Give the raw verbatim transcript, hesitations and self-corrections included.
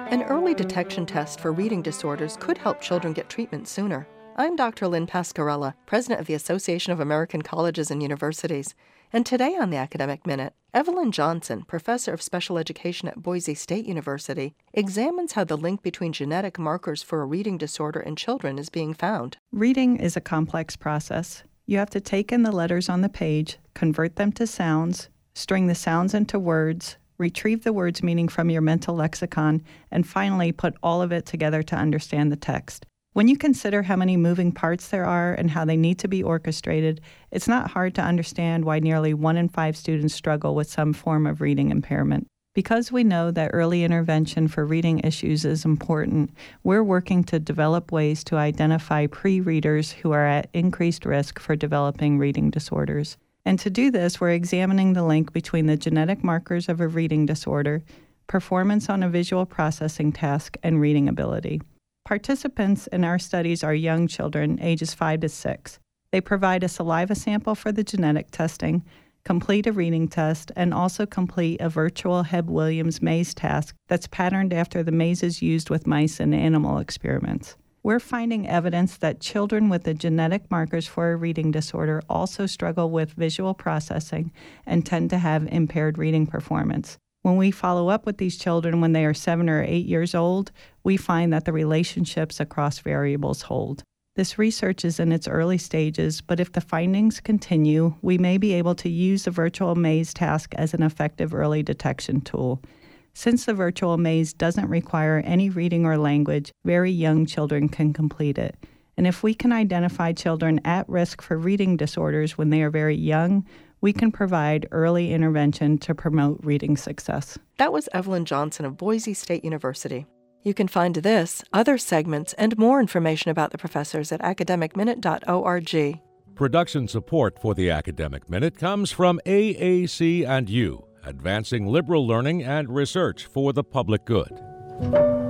An early detection test for reading disorders could help children get treatment sooner. I'm Doctor Lynn Pascarella, president of the Association of American Colleges and Universities. And today on the Academic Minute, Evelyn Johnson, professor of special education at Boise State University, examines how the link between genetic markers for a reading disorder in children is being found. Reading is a complex process. You have to take in the letters on the page, convert them to sounds, string the sounds into words, retrieve the words' meaning from your mental lexicon, and finally put all of it together to understand the text. When you consider how many moving parts there are and how they need to be orchestrated, it's not hard to understand why nearly one in five students struggle with some form of reading impairment. Because we know that early intervention for reading issues is important, we're working to develop ways to identify pre-readers who are at increased risk for developing reading disorders. And to do this, we're examining the link between the genetic markers of a reading disorder, performance on a visual processing task, and reading ability. Participants in our studies are young children, ages five to six. They provide a saliva sample for the genetic testing, complete a reading test, and also complete a virtual Hebb Williams maze task that's patterned after the mazes used with mice in animal experiments. We're finding evidence that children with the genetic markers for a reading disorder also struggle with visual processing and tend to have impaired reading performance. When we follow up with these children when they are seven or eight years old, we find that the relationships across variables hold. This research is in its early stages, but if the findings continue, we may be able to use the virtual maze task as an effective early detection tool. Since the virtual maze doesn't require any reading or language, very young children can complete it. And if we can identify children at risk for reading disorders when they are very young, we can provide early intervention to promote reading success. That was Evelyn Johnson of Boise State University. You can find this, other segments, and more information about the professors at academic minute dot org. Production support for the Academic Minute comes from A A C and U, advancing liberal learning and research for the public good.